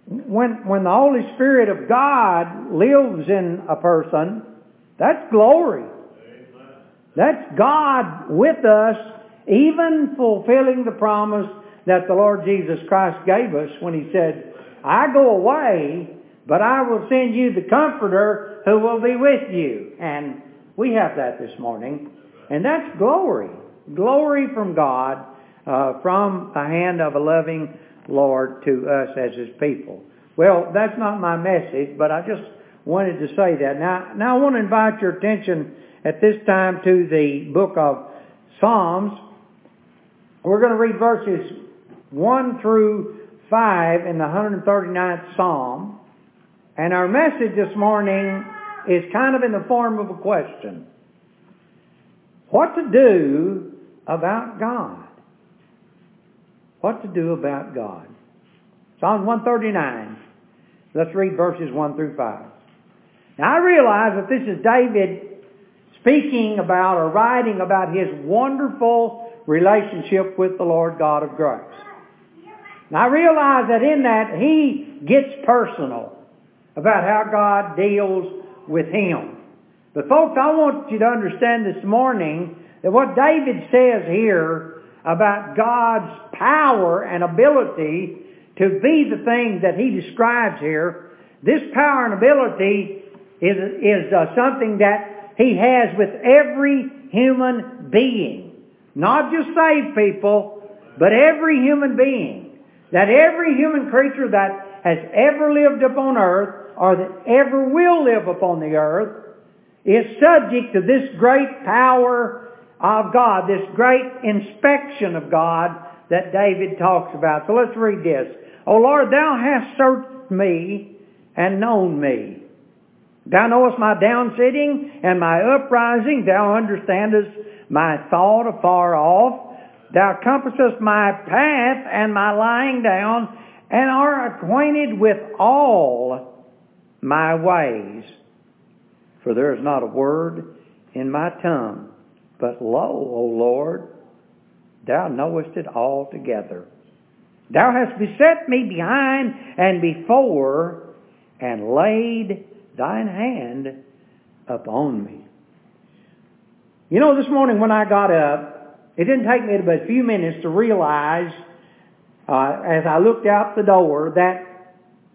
When the Holy Spirit of God lives in a person, that's glory. That's God with us, even fulfilling the promise that the Lord Jesus Christ gave us when He said, I go away, but I will send you the Comforter who will be with you. And we have that this morning. And that's glory. Glory from God, from the hand of a loving Lord to us as His people. Well, that's not my message, but I just wanted to say that. Now I want to invite your attention at this time to the book of Psalms. We're going to read verses 1 through 5 in the 139th Psalm. And our message this morning is kind of in the form of a question. What to do about God? What to do about God? Psalm 139. Let's read verses 1 through 5. Now I realize that this is David speaking about or writing about his wonderful relationship with the Lord God of grace. Now I realize that in that he gets personal about how God deals with him. But folks, I want you to understand this morning that what David says here about God's power and ability to be the things that he describes here, this power and ability is something that he has with every human being. Not just saved people, but every human being. That every human creature that has ever lived upon earth, or that ever will live upon the earth, is subject to this great power of God, this great inspection of God that David talks about. So let's read this. O Lord, Thou hast searched me and known me. Thou knowest my down sitting and my uprising. Thou understandest my thought afar off. Thou compassest my path and my lying down, and art acquainted with all my ways. For there is not a word in my tongue. But lo, O Lord, Thou knowest it altogether. Thou hast beset me behind and before, and laid Thine hand upon me. You know, this morning when I got up, it didn't take me but a few minutes to realize, as I looked out the door, that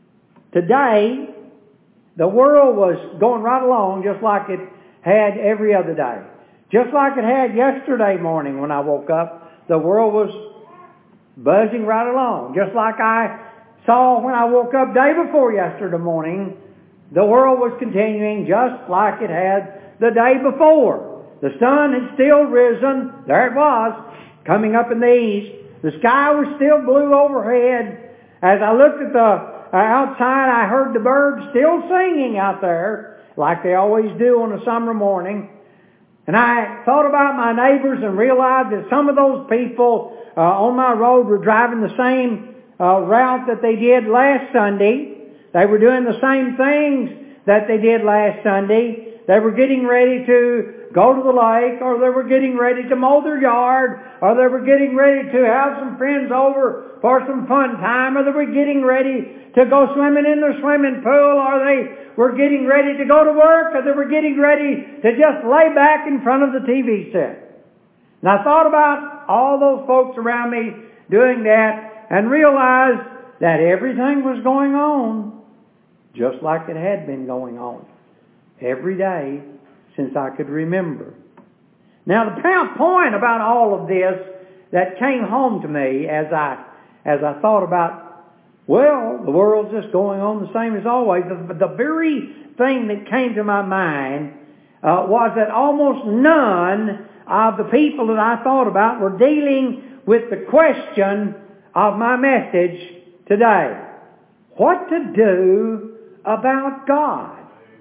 today the world was going right along just like it had every other day. Just like it had yesterday morning when I woke up, the world was buzzing right along. Just like I saw when I woke up day before yesterday morning, the world was continuing just like it had the day before. The sun had still risen. There it was, coming up in the east. The sky was still blue overhead. As I looked at the outside, I heard the birds still singing out there, like they always do on a summer morning. And I thought about my neighbors and realized that some of those people on my road were driving the same route that they did last Sunday. They were doing the same things that they did last Sunday. They were getting ready to go to the lake, or they were getting ready to mow their yard, or they were getting ready to have some friends over for some fun time, or they were getting ready to go swimming in their swimming pool, or they were getting ready to go to work, or they were getting ready to just lay back in front of the TV set. And I thought about all those folks around me doing that and realized that everything was going on just like it had been going on every day since I could remember. Now the point about all of this that came home to me as I thought about, well, the world's just going on the same as always, the very thing that came to my mind was that almost none of the people that I thought about were dealing with the question of my message today. What to do about God?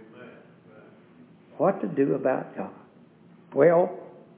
What to do about God? Well,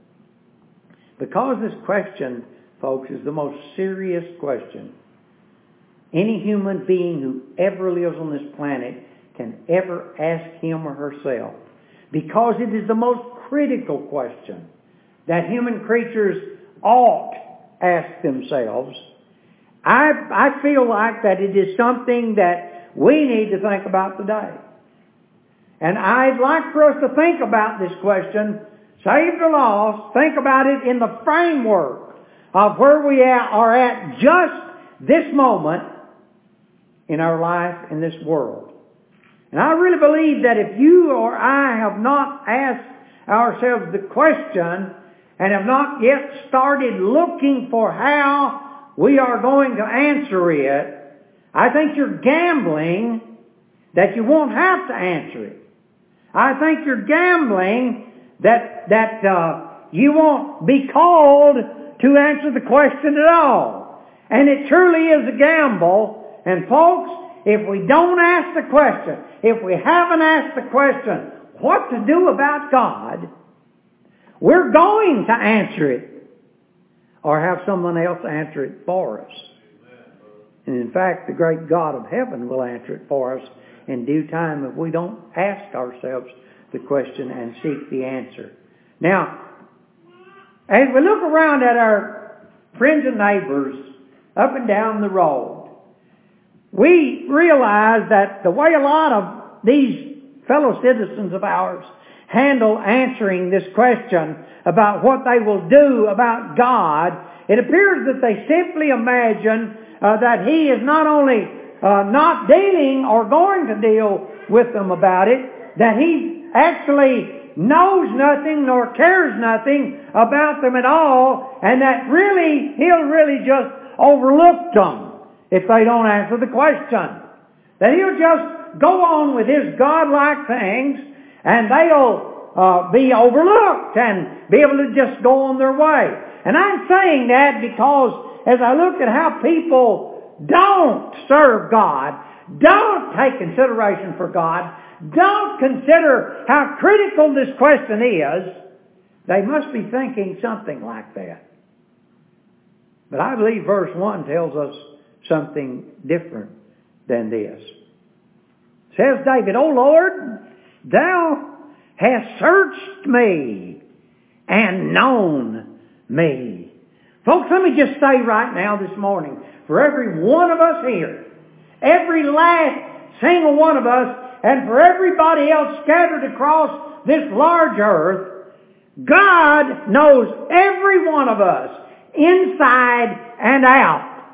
because this question, folks, is the most serious question any human being who ever lives on this planet can ever ask him or herself. Because it is the most critical question that human creatures ought ask themselves. I feel like that it is something that we need to think about today. And I'd like for us to think about this question, saved or lost, think about it in the framework of where we are at just this moment in our life in this world. And I really believe that if you or I have not asked ourselves the question and have not yet started looking for how we are going to answer it, I think you're gambling that you won't have to answer it. I think you're gambling that you won't be called to answer the question at all. And it truly is a gamble. And folks, if we don't ask the question, if we haven't asked the question, what to do about God, we're going to answer it or have someone else answer it for us. And in fact, the great God of heaven will answer it for us in due time if we don't ask ourselves the question and seek the answer. Now, as we look around at our friends and neighbors up and down the road, we realize that the way a lot of these fellow citizens of ours handle answering this question about what they will do about God, it appears that they simply imagine that He is not only not dealing or going to deal with them about it, that He actually knows nothing nor cares nothing about them at all, and that really He'll really just overlook them if they don't answer the question. That He'll just go on with His godlike things, and they'll be overlooked and be able to just go on their way. And I'm saying that because as I look at how people don't serve God, don't take consideration for God, don't consider how critical this question is, they must be thinking something like that. But I believe verse 1 tells us something different than this. Says David, O Lord, Thou hast searched me and known me. Folks, let me just say right now this morning, for every one of us here, every last single one of us, and for everybody else scattered across this large earth, God knows every one of us, inside and out.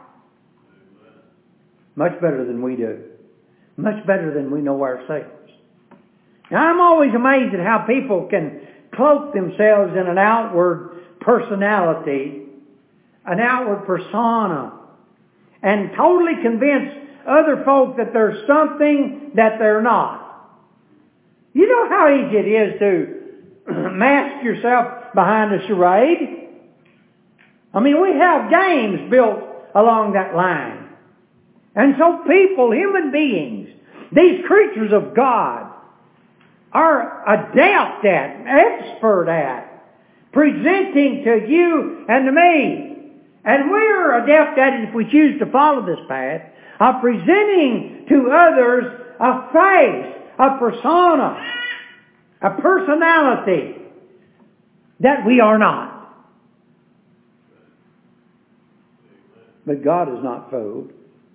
Much better than we do. Much better than we know ourselves. Now, I'm always amazed at how people can cloak themselves in an outward personality, an outward persona, and totally convince other folk that there's something that they're not. You know how easy it is to mask yourself behind a charade? I mean, we have games built along that line. And so people, human beings, these creatures of God, are adept at, expert at, presenting to you and to me. And we're adept at it if we choose to follow this path, of presenting to others a face, a persona, a personality that we are not. But God is not fooled.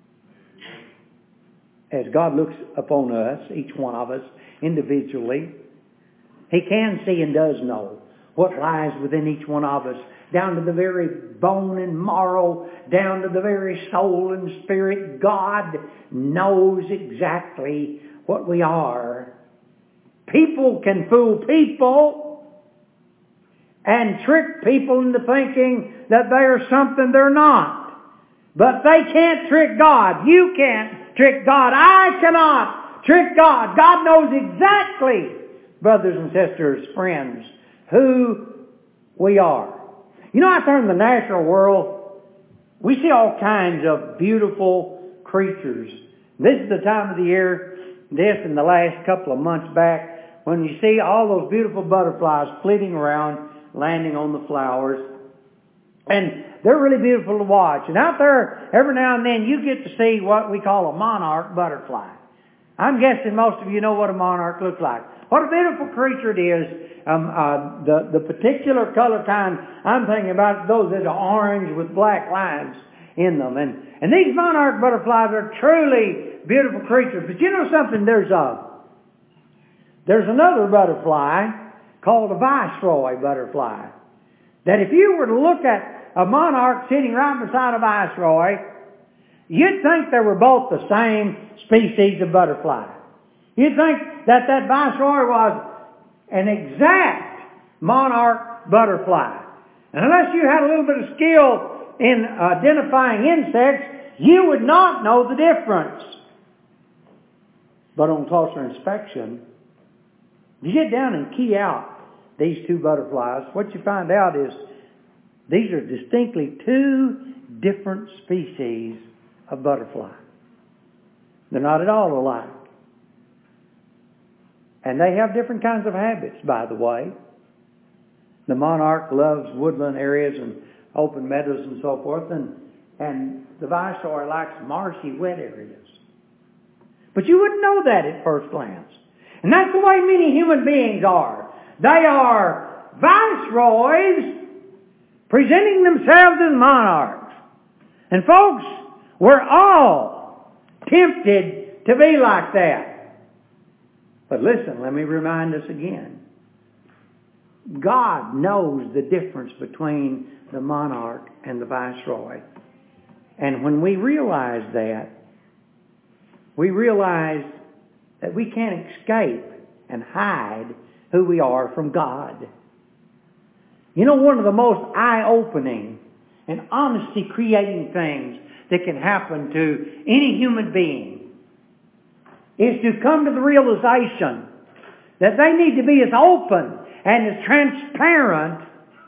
As God looks upon us, each one of us, individually, He can see and does know what lies within each one of us, down to the very bone and marrow, down to the very soul and spirit. God knows exactly what we are. People can fool people and trick people into thinking that they are something they're not. But they can't trick God. You can't trick God. I cannot trick God. God knows exactly, brothers and sisters, friends, who we are. You know, out there in the natural world, we see all kinds of beautiful creatures. This is the time of the year, this and the last couple of months back, when you see all those beautiful butterflies flitting around, landing on the flowers. And they're really beautiful to watch. And out there, every now and then, you get to see what we call a monarch butterfly. I'm guessing most of you know what a monarch looks like. What a beautiful creature it is. The particular color kind I'm thinking about, those that are orange with black lines. in them. And these monarch butterflies are truly beautiful creatures. But you know something? There's another butterfly called a viceroy butterfly. That if you were to look at a monarch sitting right beside a viceroy, you'd think they were both the same species of butterfly. You'd think that viceroy was an exact monarch butterfly. And unless you had a little bit of skill in identifying insects, you would not know the difference. But on closer inspection, you get down and key out these two butterflies, what you find out is these are distinctly two different species of butterfly. They're not at all alike. And they have different kinds of habits, by the way. The monarch loves woodland areas and open meadows and so forth, and the viceroy likes marshy, wet areas. But you wouldn't know that at first glance. And that's the way many human beings are. They are viceroys presenting themselves as monarchs. And folks, we're all tempted to be like that. But listen, let me remind us again. God knows the difference between the monarch and the viceroy. And when we realize that, we realize that we can't escape and hide who we are from God. You know, one of the most eye-opening and honesty-creating things that can happen to any human being is to come to the realization that they need to be as open and as transparent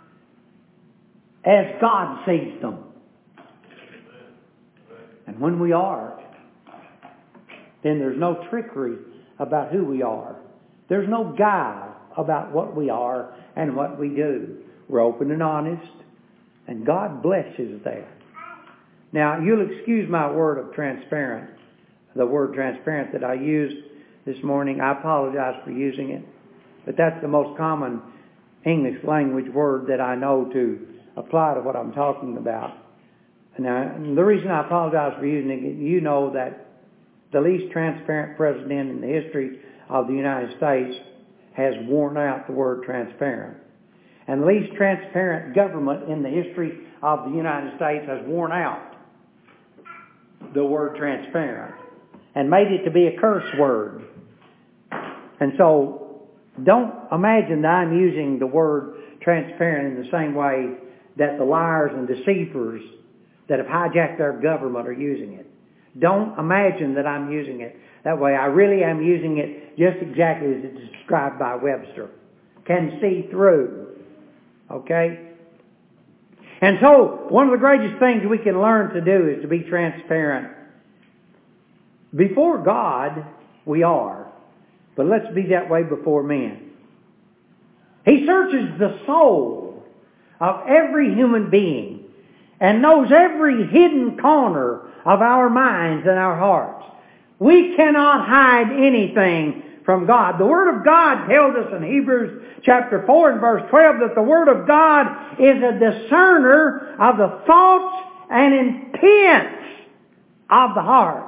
as God sees them. And when we are, then there's no trickery about who we are. There's no guile about what we are and what we do. We're open and honest, and God blesses that. Now, you'll excuse my word of transparent, the word transparent that I used this morning. I apologize for using it, but that's the most common English language word that I know to apply to what I'm talking about. Now, the reason I apologize for using it, you know that the least transparent president in the history of the United States has worn out the word transparent. And the least transparent government in the history of the United States has worn out the word transparent and made it to be a curse word. And so, don't imagine that I'm using the word transparent in the same way that the liars and deceivers that have hijacked our government are using it. Don't imagine that I'm using it that way. I really am using it just exactly as it's described by Webster. Can see through. Okay? And so, one of the greatest things we can learn to do is to be transparent. Before God, we are. But let's be that way before men. He searches the soul of every human being and knows every hidden corner of our minds and our hearts. We cannot hide anything from God. The Word of God tells us in Hebrews chapter 4 and verse 12 that the Word of God is a discerner of the thoughts and intents of the heart.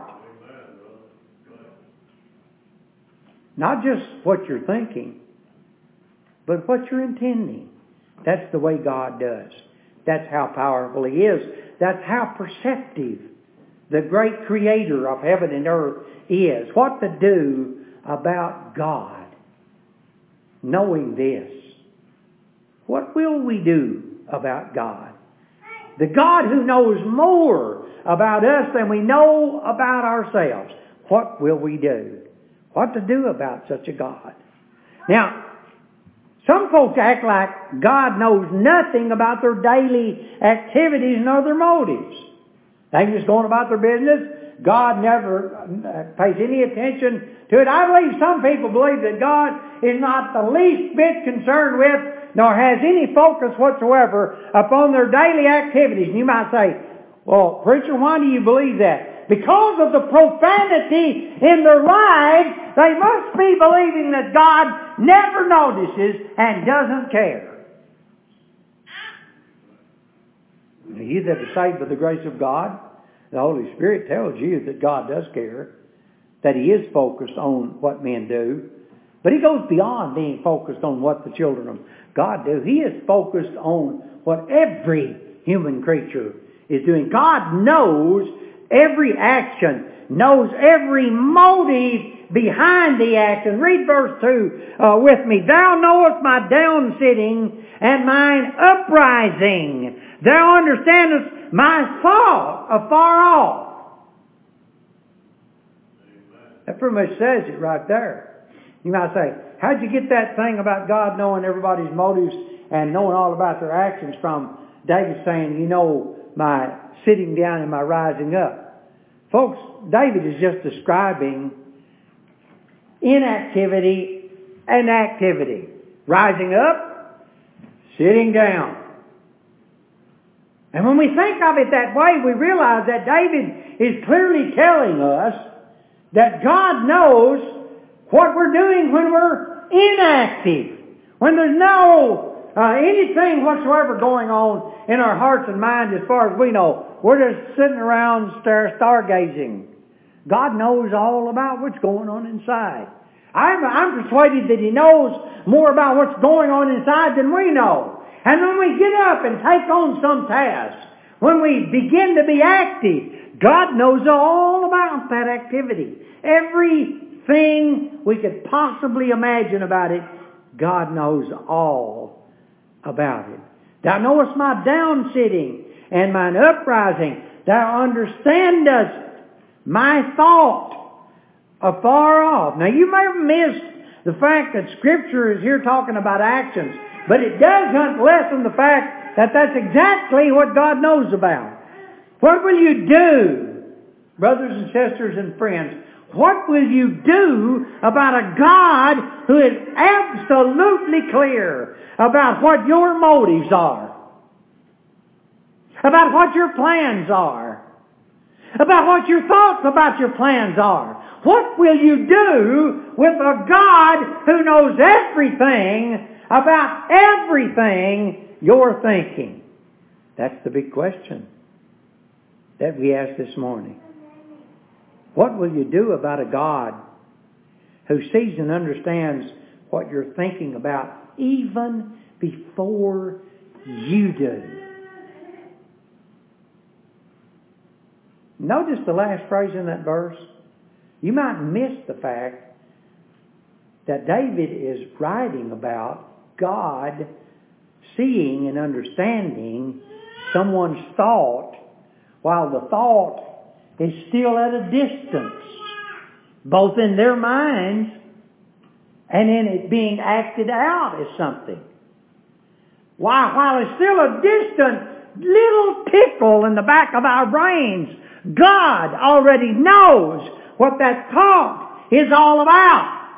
Not just what you're thinking, but what you're intending. That's the way God does. That's how powerful He is. That's how perceptive the great Creator of heaven and earth is. What to do about God. Knowing this, what will we do about God? The God who knows more about us than we know about ourselves. What will we do? What to do about such a God? Now, some folks act like God knows nothing about their daily activities nor their motives. They can just go on about their business. God never pays any attention to it. I believe some people believe that God is not the least bit concerned with, nor has any focus whatsoever upon their daily activities. And you might say, well, preacher, why do you believe that? Because of the profanity in their lives, they must be believing that God never notices and doesn't care. You that are saved by the grace of God, the Holy Spirit tells you that God does care, that He is focused on what men do. But He goes beyond being focused on what the children of God do. He is focused on what every human creature is doing. God knows every action, knows every motive behind the action. Read verse 2 with me. Thou knowest my down sitting and mine uprising. Thou understandest my thought afar off. That pretty much says it right there. You might say, how'd you get that thing about God knowing everybody's motives and knowing all about their actions from David saying, you know my sitting down and my rising up? Folks, David is just describing inactivity and activity. Rising up, sitting down. And when we think of it that way, we realize that David is clearly telling us that God knows what we're doing when we're inactive. When there's no anything whatsoever going on in our hearts and minds as far as we know. We're just sitting around stargazing. God knows all about what's going on inside. I'm persuaded that He knows more about what's going on inside than we know. And when we get up and take on some task, when we begin to be active, God knows all about that activity. Everything we could possibly imagine about it, God knows all about it. Thou knowest my down sitting and mine uprising. Thou understandest my thought afar off. Now you may have missed the fact that Scripture is here talking about actions, but it doesn't lessen the fact that that's exactly what God knows about. What will you do, brothers and sisters and friends? What will you do about a God who is absolutely clear about what your motives are? About what your plans are? About what your thoughts about your plans are? What will you do with a God who knows everything about everything you're thinking? That's the big question that we asked this morning. What will you do about a God who sees and understands what you're thinking about even before you do? Notice the last phrase in that verse. You might miss the fact that David is writing about God seeing and understanding someone's thought while the thought is still at a distance, both in their minds and in it being acted out as something. While it's still a distant little tickle in the back of our brains, God already knows what that thought is all about.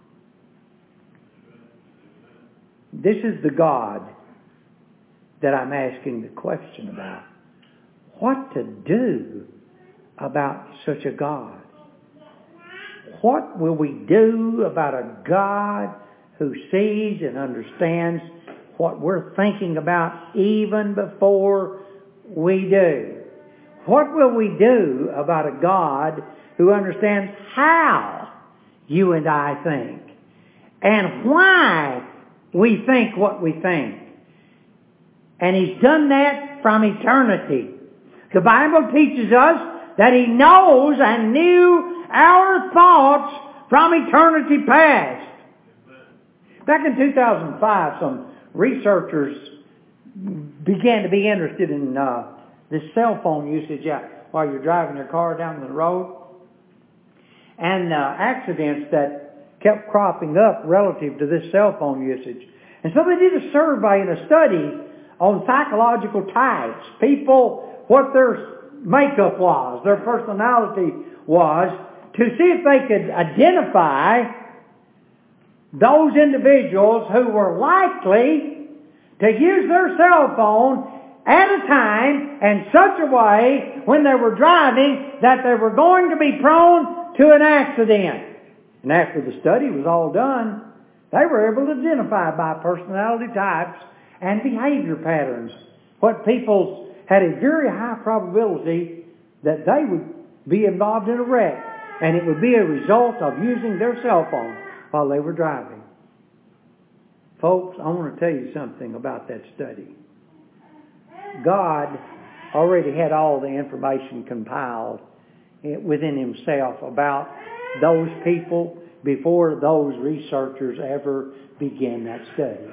This is the God that I'm asking the question about. What to do about such a God? What will we do about a God who sees and understands what we're thinking about even before we do? What will we do about a God who understands how you and I think and why we think what we think? And He's done that from eternity. The Bible teaches us that He knows and knew our thoughts from eternity past. Back in 2005, some researchers began to be interested in this cell phone usage while you're driving your car down the road. And accidents that kept cropping up relative to this cell phone usage. And so they did a survey and a study on psychological types. People, what their makeup was, their personality was, to see if they could identify those individuals who were likely to use their cell phone at a time and such a way when they were driving that they were going to be prone to an accident. And after the study was all done, they were able to identify by personality types and behavior patterns what people's had a very high probability that they would be involved in a wreck. And it would be a result of using their cell phone while they were driving. Folks, I want to tell you something about that study. God already had all the information compiled within Himself about those people before those researchers ever began that study.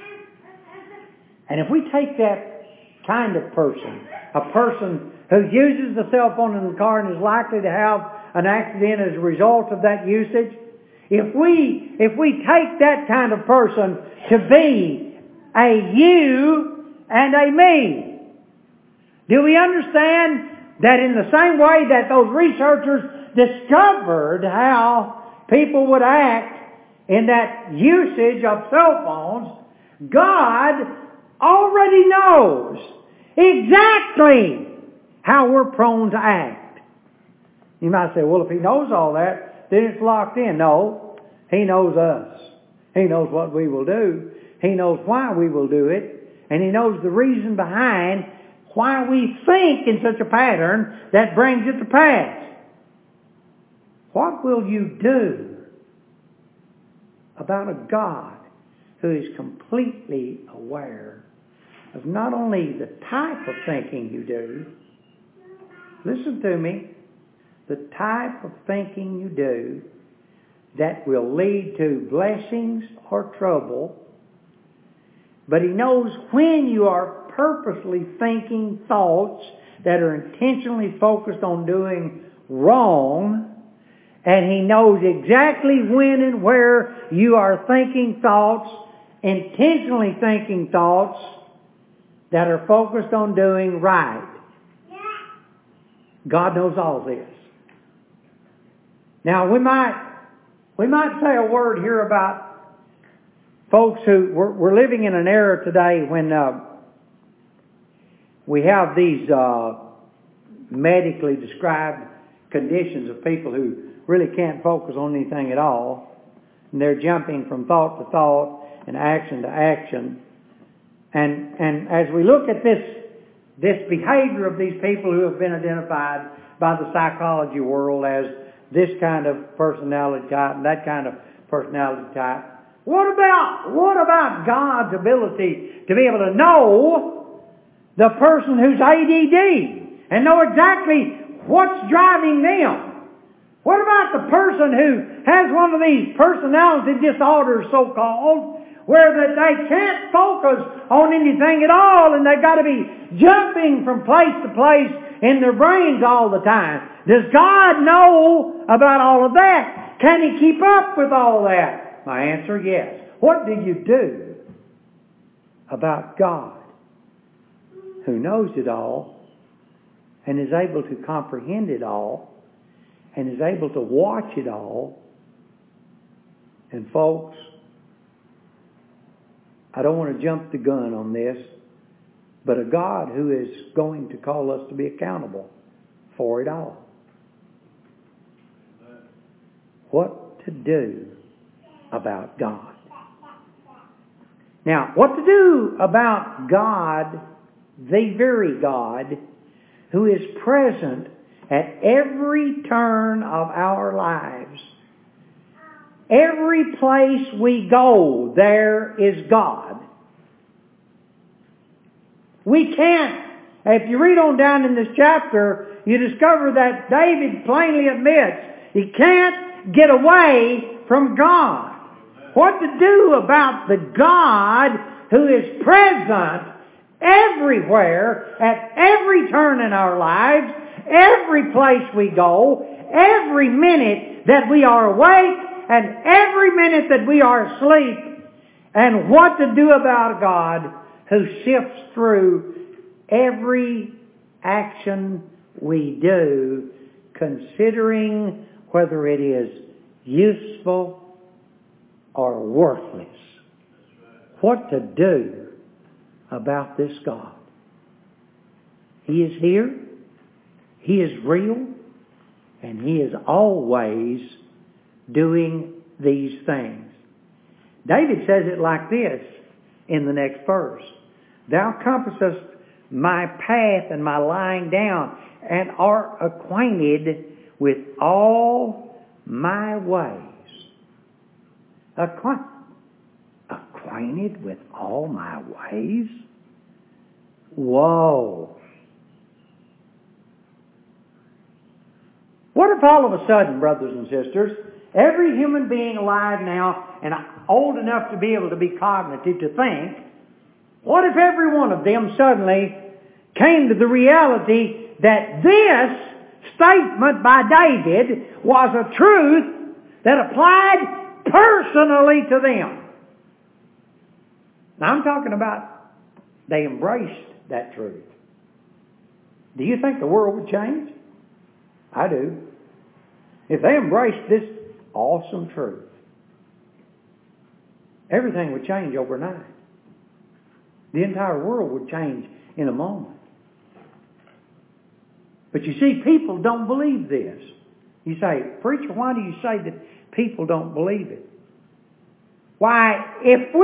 And if we take that kind of person, a person who uses the cell phone in the car and is likely to have an accident as a result of that usage, if we take that kind of person to be a you and a me, do we understand that in the same way that those researchers discovered how people would act in that usage of cell phones, God already knows exactly how we're prone to act? You might say, well, if He knows all that, then it's locked in. No, He knows us. He knows what we will do. He knows why we will do it. And He knows the reason behind why we think in such a pattern that brings it to pass. What will you do about a God who is completely aware of not only the type of thinking you do, listen to me, the type of thinking you do that will lead to blessings or trouble, but He knows when you are purposely thinking thoughts that are intentionally focused on doing wrong, and He knows exactly when and where you are thinking thoughts, intentionally thinking thoughts that are focused on doing right. God knows all this. Now we might say a word here about folks who we're living in an era today when we have these medically described conditions of people who really can't focus on anything at all. And they're jumping from thought to thought and action to action. And as we look at this behavior of these people who have been identified by the psychology world as this kind of personality type and that kind of personality type, what about God's ability to be able to know the person who's ADD and know exactly what's driving them? What about the person who has one of these personality disorders, so-called, where that they can't focus on anything at all and they've got to be jumping from place to place in their brains all the time? Does God know about all of that? Can He keep up with all that? My answer, yes. What do you do about God who knows it all and is able to comprehend it all and is able to watch it all? And folks, I don't want to jump the gun on this, but a God who is going to call us to be accountable for it all. What to do about God? Now, what to do about God, the very God, who is present at every turn of our lives? Every place we go, there is God. We can't, if you read on down in this chapter, you discover that David plainly admits he can't get away from God. What to do about the God who is present everywhere, at every turn in our lives, every place we go, every minute that we are awake, and every minute that we are asleep? And what to do about a God who sifts through every action we do, considering whether it is useful or worthless. What to do about this God? He is here, He is real, and He is always doing these things. David says it like this in the next verse. Thou compassest my path and my lying down, and art acquainted with all my ways. Acquainted with all my ways? Whoa. What if all of a sudden, brothers and sisters, every human being alive now and old enough to be able to be cognitive to think, what if every one of them suddenly came to the reality that this statement by David was a truth that applied personally to them? Now I'm talking about they embraced that truth. Do you think the world would change? I do. If they embraced this awesome truth, everything would change overnight. The entire world would change in a moment. But you see, people don't believe this. You say, preacher, why do you say that people don't believe it? Why, if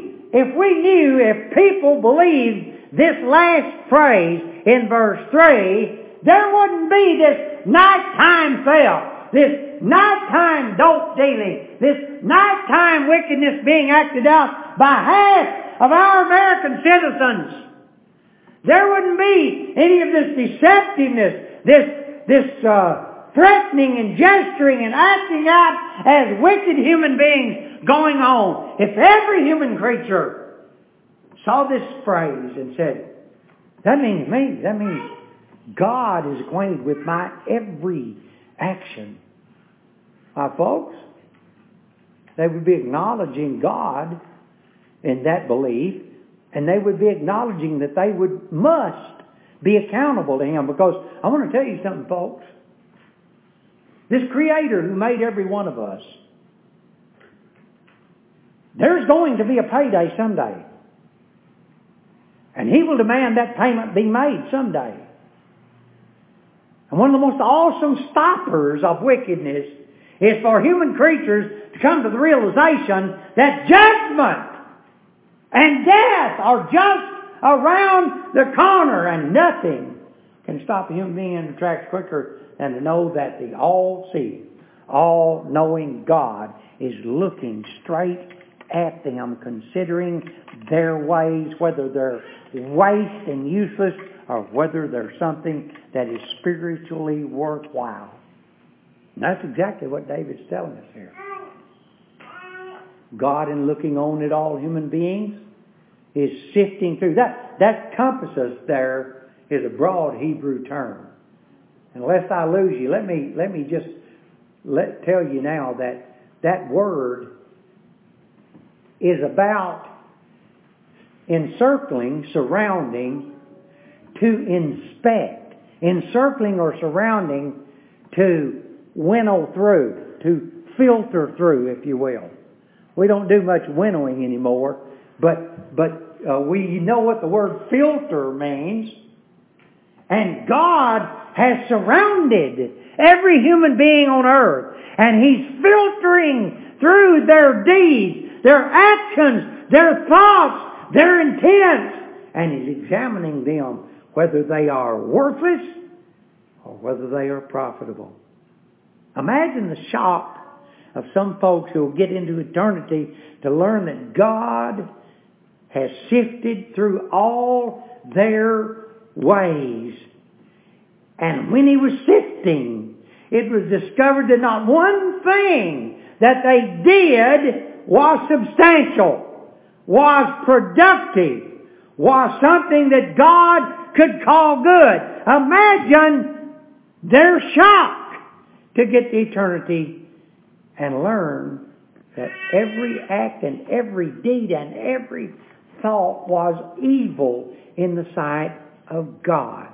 people believed this last phrase in verse 3, there wouldn't be this nighttime theft, this nighttime dope dealing, this nighttime wickedness being acted out by half of our American citizens. There wouldn't be any of this deceptiveness, this threatening and gesturing and acting out as wicked human beings going on. If every human creature saw this phrase and said, that means me, that means God is acquainted with my every action. Folks, they would be acknowledging God in that belief, and they would be acknowledging that they must be accountable to Him. Because I want to tell you something, folks. This Creator who made every one of us, there's going to be a payday someday. And He will demand that payment be made someday. And one of the most awesome stoppers of wickedness is for human creatures to come to the realization that judgment and death are just around the corner, and nothing can stop a human being in the tracks quicker than to know that the all-seeing, all-knowing God is looking straight at them, considering their ways, whether they're waste and useless or whether they're something that is spiritually worthwhile. And that's exactly what David's telling us here. God, in looking on at all human beings, is sifting through. That compassus there is a broad Hebrew term. And lest I lose you, let me just tell you now that word is about encircling, surrounding, to inspect. Encircling or surrounding, to winnow through, to filter through, if you will. We don't do much winnowing anymore, but we know what the word filter means. And God has surrounded every human being on earth, and He's filtering through their deeds, their actions, their thoughts, their intents, and He's examining them whether they are worthless or whether they are profitable. Imagine the shock of some folks who will get into eternity to learn that God has sifted through all their ways. And when He was sifting, it was discovered that not one thing that they did was substantial, was productive, was something that God could call good. Imagine their shock to get to eternity and learn that every act and every deed and every thought was evil in the sight of God.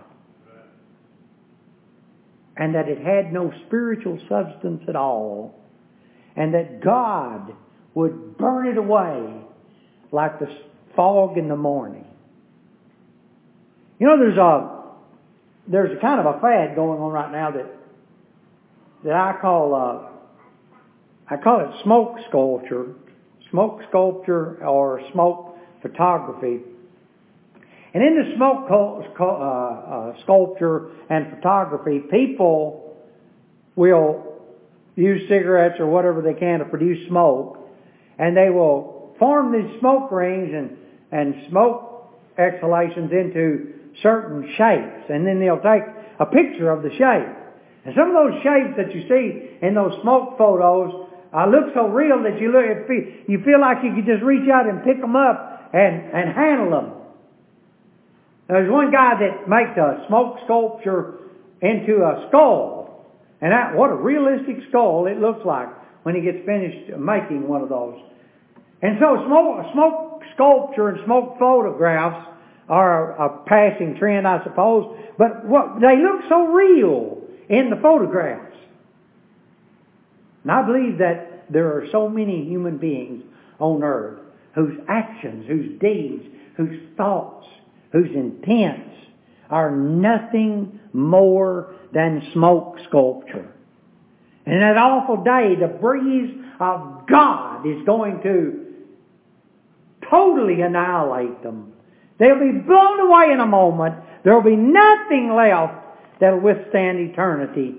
And that it had no spiritual substance at all. And that God would burn it away like the fog in the morning. You know, there's a kind of a fad going on right now that I call it smoke sculpture or smoke photography. And in the smoke sculpture and photography, people will use cigarettes or whatever they can to produce smoke, and they will form these smoke rings and smoke exhalations into certain shapes, and then they'll take a picture of the shape. And some of those shapes that you see in those smoke photos look so real that you feel like you could just reach out and pick them up and handle them. There's one guy that makes a smoke sculpture into a skull. And what a realistic skull it looks like when he gets finished making one of those. And so smoke sculpture and smoke photographs are a passing trend, I suppose. But they look so real in the photographs. And I believe that there are so many human beings on earth whose actions, whose deeds, whose thoughts, whose intents are nothing more than smoke sculpture. And in that awful day, the breeze of God is going to totally annihilate them. They'll be blown away in a moment. There will be nothing left that will withstand eternity.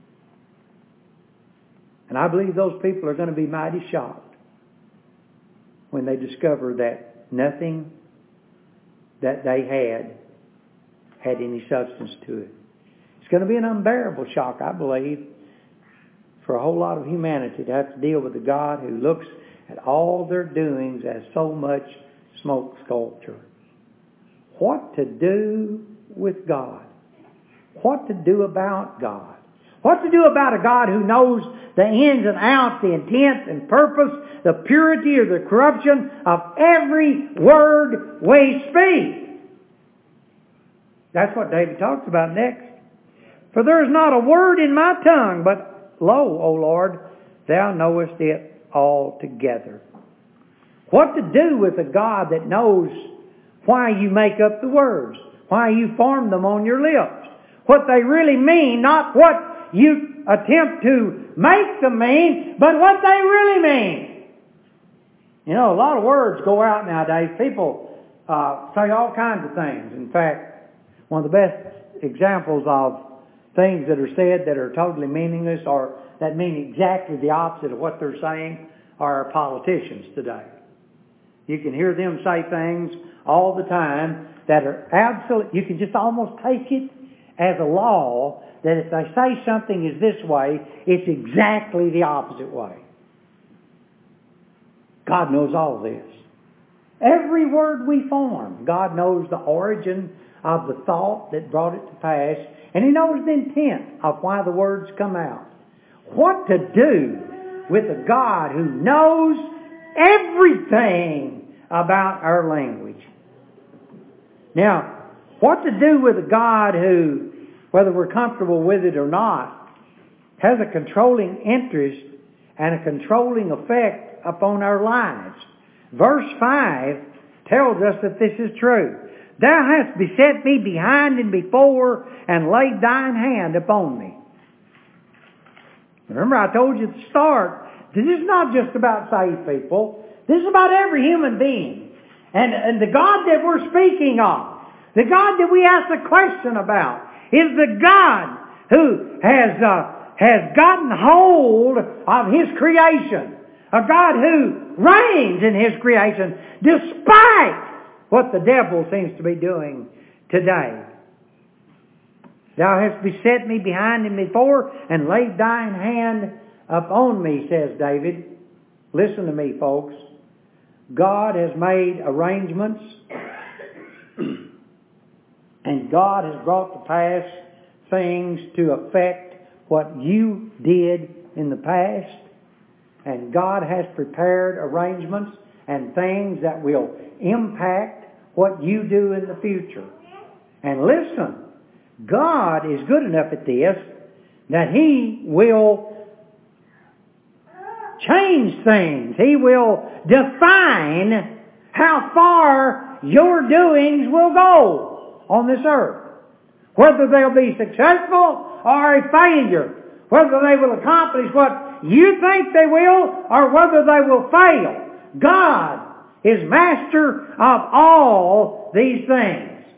And I believe those people are going to be mighty shocked when they discover that nothing that they had any substance to it. It's going to be an unbearable shock, I believe, for a whole lot of humanity to have to deal with a God who looks at all their doings as so much smoke sculpture. What to do with God? What to do about God? What to do about a God who knows the ins and outs, the intent and purpose, the purity or the corruption of every word we speak? That's what David talks about next. For there is not a word in my tongue, but lo, O Lord, thou knowest it altogether. What to do with a God that knows why you make up the words, why you form them on your lips, what they really mean, not what you attempt to make them mean, but what they really mean. You know, a lot of words go out nowadays. People say all kinds of things. In fact, one of the best examples of things that are said that are totally meaningless or that mean exactly the opposite of what they're saying are our politicians today. You can hear them say things all the time that are absolute. You can just almost take it as a law that if they say something is this way, it's exactly the opposite way. God knows all this. Every word we form, God knows the origin of the thought that brought it to pass, and He knows the intent of why the words come out. What to do with a God who knows everything about our language? Now, what to do with a God who, whether we're comfortable with it or not, has a controlling interest and a controlling effect upon our lives? Verse 5 tells us that this is true. Thou hast beset me behind and before, and laid thine hand upon me. Remember, I told you at the start, this is not just about saved people. This is about every human being. And the God that we're speaking of, the God that we ask the question about, is the God who has gotten hold of His creation. A God who reigns in His creation despite what the devil seems to be doing today. Thou hast beset me behind and before, and laid thine hand upon me, says David. Listen to me, folks. God has made arrangements, and God has brought to pass things to affect what you did in the past. And God has prepared arrangements and things that will impact what you do in the future. And listen, God is good enough at this that He will change things. He will define how far your doings will go on this earth. Whether they'll be successful or a failure. Whether they will accomplish what you think they will or whether they will fail. God is master of all these things.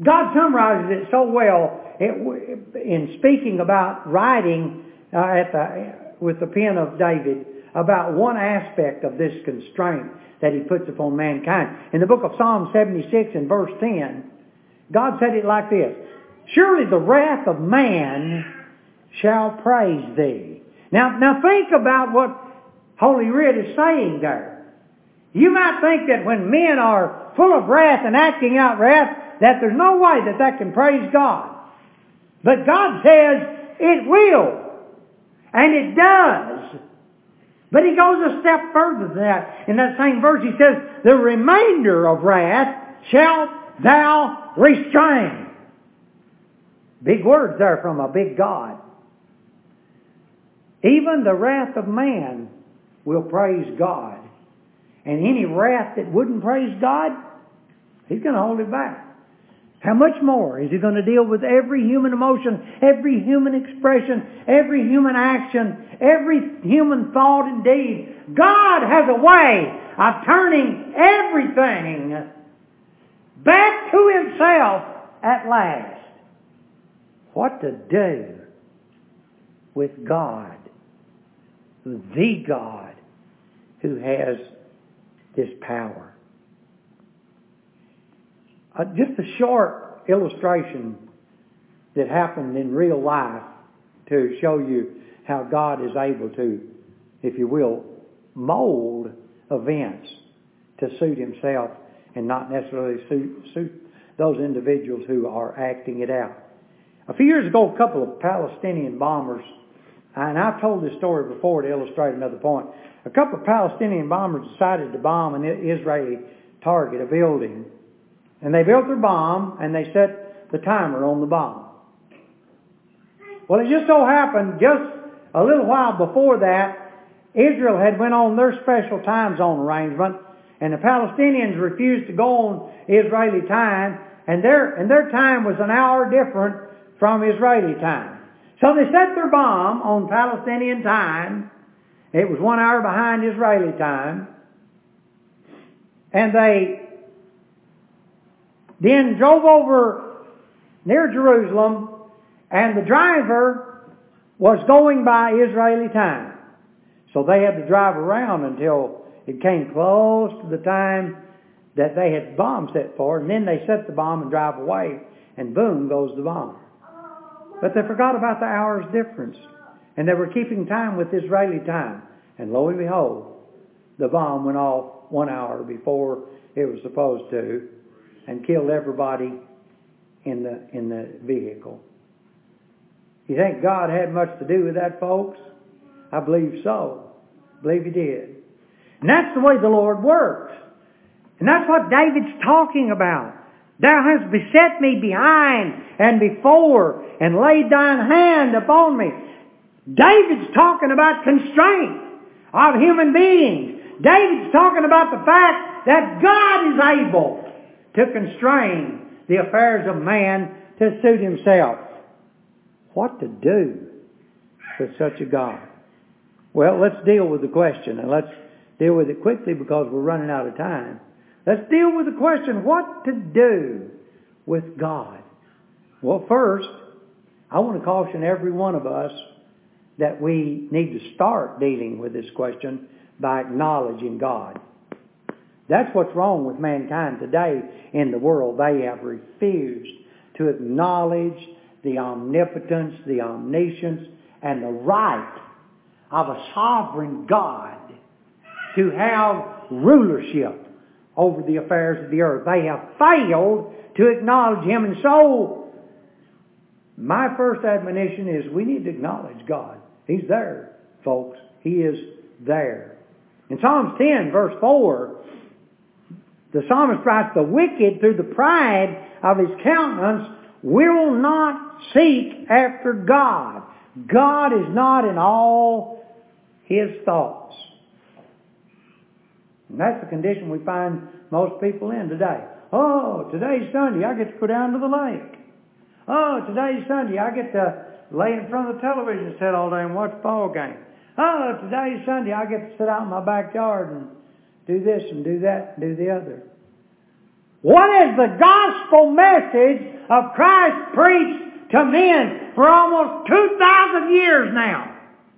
God summarizes it so well in speaking about writing with the pen of David about one aspect of this constraint that He puts upon mankind. In the book of Psalm 76 and verse 10, God said it like this: "Surely the wrath of man shall praise Thee." Now think about what Holy Writ is saying there. You might think that when men are full of wrath and acting out wrath, that there's no way that can praise God. But God says it will. And it does. But He goes a step further than that. In that same verse He says, "The remainder of wrath shalt thou restrain." Big words there from a big God. Even the wrath of man will praise God. And any wrath that wouldn't praise God, He's going to hold it back. How much more is He going to deal with every human emotion, every human expression, every human action, every human thought and deed? God has a way of turning everything back to Himself at last. What to do with God, the God who has this power. Just a short illustration that happened in real life to show you how God is able to, if you will, mold events to suit Himself and not necessarily suit those individuals who are acting it out. A few years ago, a couple of Palestinian bombers, and I've told this story before to illustrate another point. A couple of Palestinian bombers decided to bomb an Israeli target, a building. And they built their bomb, and they set the timer on the bomb. Well, it just so happened, just a little while before that, Israel had went on their special time zone arrangement, and the Palestinians refused to go on Israeli time, and their time was an hour different from Israeli time. So they set their bomb on Palestinian time. It was 1 hour behind Israeli time. And they then drove over near Jerusalem, and the driver was going by Israeli time. So they had to drive around until it came close to the time that they had bomb set for, and then they set the bomb and drive away, and boom goes the bomb. But they forgot about the hour's difference, and they were keeping time with Israeli time. And lo and behold, the bomb went off 1 hour before it was supposed to, and killed everybody in the vehicle. You think God had much to do with that, folks? I believe so. I believe He did. And that's the way the Lord works. And that's what David's talking about. "Thou hast beset me behind and before, and laid thine hand upon me." David's talking about constraint of human beings. David's talking about the fact that God is able to constrain the affairs of man to suit Himself. What to do with such a God? Well, let's deal with the question, and let's deal with it quickly because we're running out of time. Let's deal with the question, what to do with God? Well, first, I want to caution every one of us that we need to start dealing with this question by acknowledging God. That's what's wrong with mankind today in the world. They have refused to acknowledge the omnipotence, the omniscience, and the right of a sovereign God to have rulership over the affairs of the earth. They have failed to acknowledge Him. And so, my first admonition is we need to acknowledge God. He's there, folks. He is there. In Psalms 10, verse 4, the psalmist writes, "The wicked, through the pride of his countenance, will not seek after God." God is not in all His thoughts. And that's the condition we find most people in today. "Oh, today's Sunday, I get to go down to the lake. Oh, today's Sunday, I get to lay in front of the television set all day and watch the ball game. Oh, today's Sunday, I get to sit out in my backyard and do this and do that and do the other." What is the gospel message of Christ preached to men for almost 2,000 years now?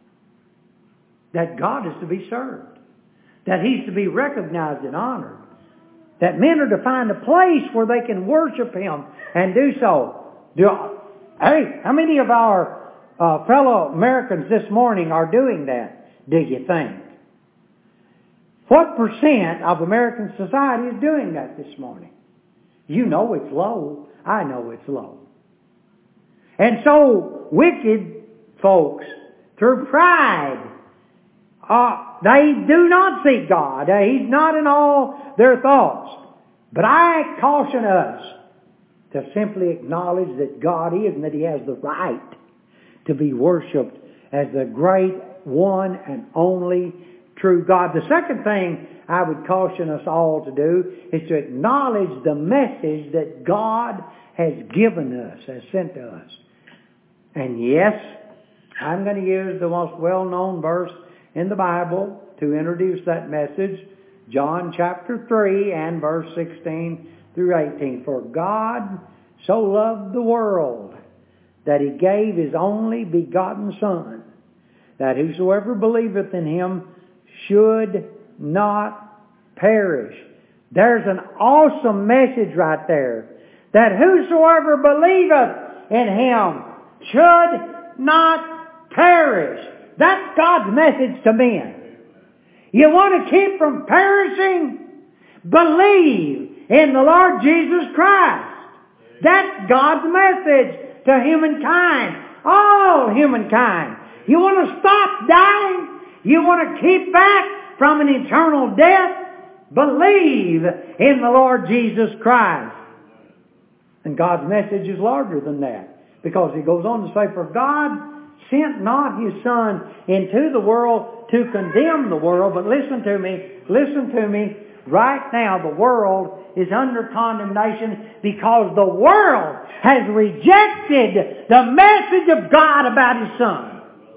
That God is to be served. That He's to be recognized and honored. That men are to find a place where they can worship Him and do so. Hey, how many of our fellow Americans this morning are doing that, do you think? What percent of American society is doing that this morning? You know it's low. I know it's low. And so, wicked folks, through pride, they do not seek God. He's not in all their thoughts. But I caution us to simply acknowledge that God is and that He has the right to be worshipped as the great one and only true God. The second thing I would caution us all to do is to acknowledge the message that God has given us, has sent to us. And yes, I'm going to use the most well-known verse in the Bible to introduce that message. John chapter 3 and verse 16 through 18. For God so loved the world that He gave His only begotten Son, that whosoever believeth in Him should not perish. There's an awesome message right there. That whosoever believeth in Him should not perish. That's God's message to men. You want to keep from perishing? Believe in the Lord Jesus Christ. That's God's message to humankind. All humankind. You want to stop dying? You want to keep back from an eternal death? Believe in the Lord Jesus Christ. And God's message is larger than that. Because He goes on to say, for God sent not His Son into the world to condemn the world. But listen to me. Right now the world is under condemnation because the world has rejected the message of God about His Son.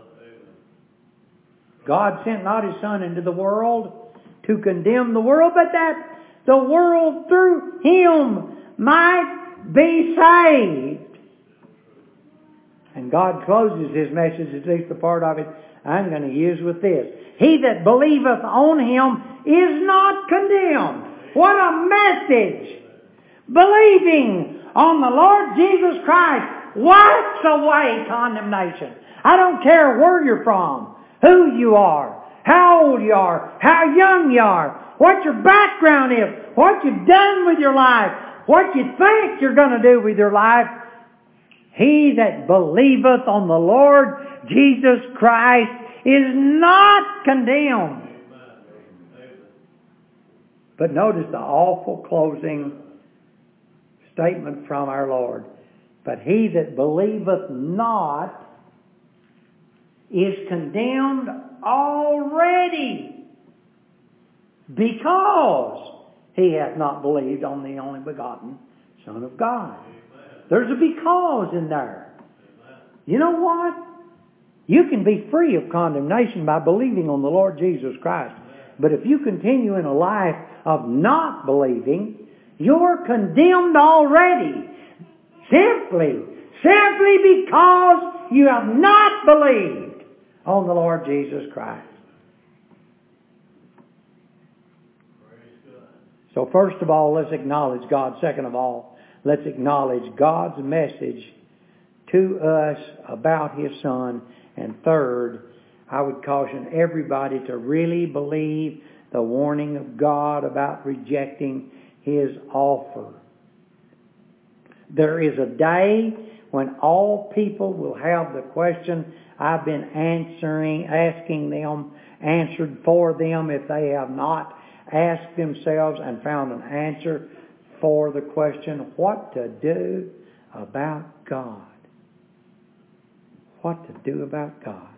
God sent not His Son into the world to condemn the world, but that the world through Him might be saved. And God closes His message, at least the part of it I'm going to use with this. He that believeth on Him is not condemned. What a message! Believing on the Lord Jesus Christ wipes away condemnation. I don't care where you're from, who you are, how old you are, how young you are, what your background is, what you've done with your life, what you think you're going to do with your life. He that believeth on the Lord Jesus Christ is not condemned. But notice the awful closing statement from our Lord. But he that believeth not is condemned already, because he hath not believed on the only begotten Son of God. There's a because in there. You know what? You can be free of condemnation by believing on the Lord Jesus Christ. But if you continue in a life of not believing, you're condemned already. Simply because you have not believed on the Lord Jesus Christ. So first of all, let's acknowledge God. Second of all, let's acknowledge God's message to us about His Son. And third, I would caution everybody to really believe the warning of God about rejecting His offer. There is a day when all people will have the question I've been asking them, answered for them if they have not asked themselves and found an answer for the question, what to do about God? What to do about God?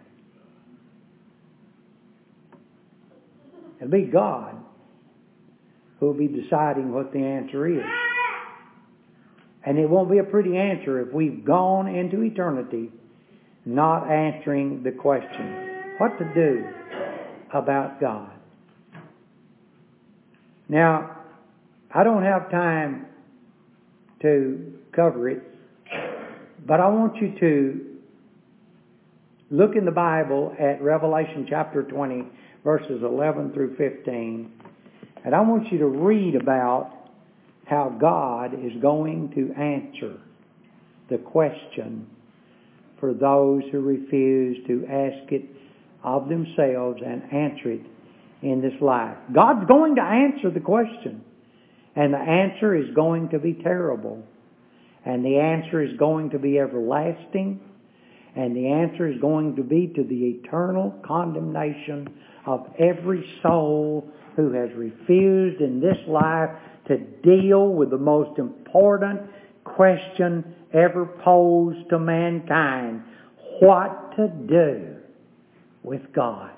It'll be God who will be deciding what the answer is. And it won't be a pretty answer if we've gone into eternity not answering the question, what to do about God? Now, I don't have time to cover it, but I want you to look in the Bible at Revelation chapter 20, verses 11 through 15. And I want you to read about how God is going to answer the question for those who refuse to ask it of themselves and answer it in this life. God's going to answer the question. And the answer is going to be terrible. And the answer is going to be everlasting. And the answer is going to be to the eternal condemnation of every soul who has refused in this life to deal with the most important question ever posed to mankind: what to do with God.